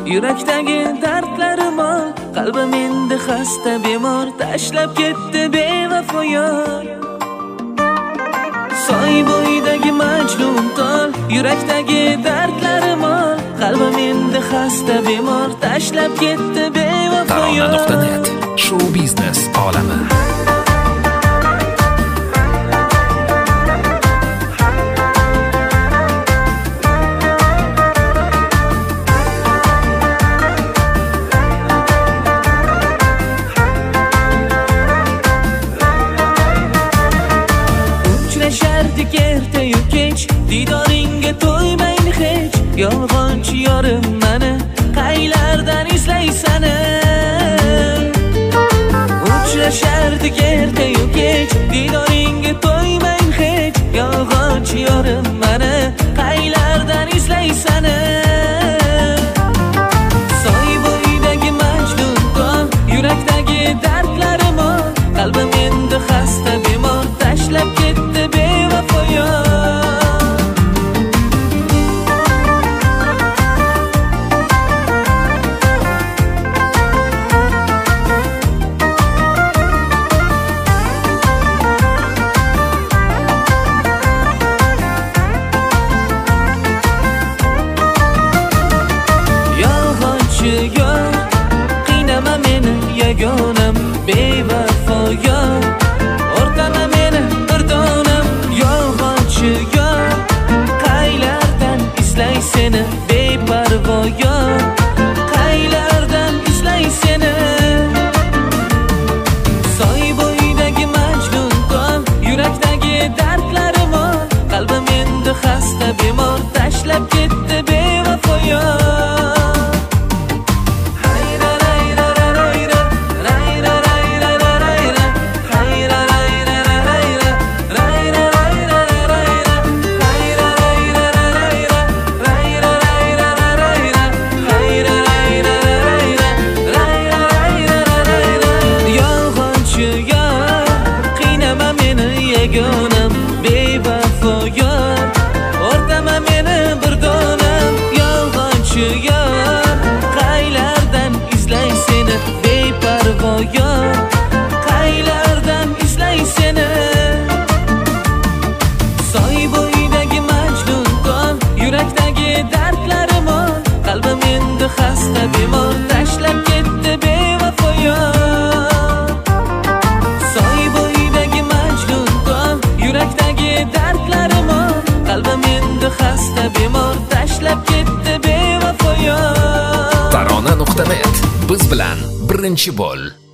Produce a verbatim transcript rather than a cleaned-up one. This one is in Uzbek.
Yurakdagi dardlarim ol, qalbim endi xasta bemor, tashlab ketdi bevafo yor. Soy bo'yidagi majnun tol, yurakdagi dardlarim ol, qalbim endi xasta bemor, tashlab ketdi bevafo yor. Tarona nuqta net show biznes olami. Uchrashardik ertayu kech, didoringga to'ymayni hech. Yolg'onchi yorim mani, qaylardan izlaysan? Uchrashardik ertayu kech, didoringga to'ymayni hech. Yolg'onchi yorim mani, qaylardan izlaysan? Soy bo'yidagi majnun tol, yurakdagi dardlarim ol, qalbim endi xasta bemor, tashlab ketdi bevafo yor. Yolg'onchi yor, qiynama meni yagonam, bevafo yor, o'rtama meni bir donam. Yolg'onchi yor, qaylardan izlay seni, beparvo yor, qaylardan izlay seni? Soy bo'yidagi majnun tol, yurakdagi dardlarim ol, qalbim endi xasta bemor, tashlab ketdi bevafo yor. Yagonam, bevafo yor, o'rtama meni bir donam. Yolg'onchi yor, qaylardan izlay seni, beparvo yor, qaylardan izlay seni? Soy bo'yidagi majnun tol, yurakdagi dardlarim ol, qalbim endi xasta bemor, tashlab ketdi bevafo yor. Yurakdagi dardlarim ol, qalbim endi xasta bemor, tashlab ketdi bevafo yor. Tarona nuqta net biz bilan birinchi bo'l.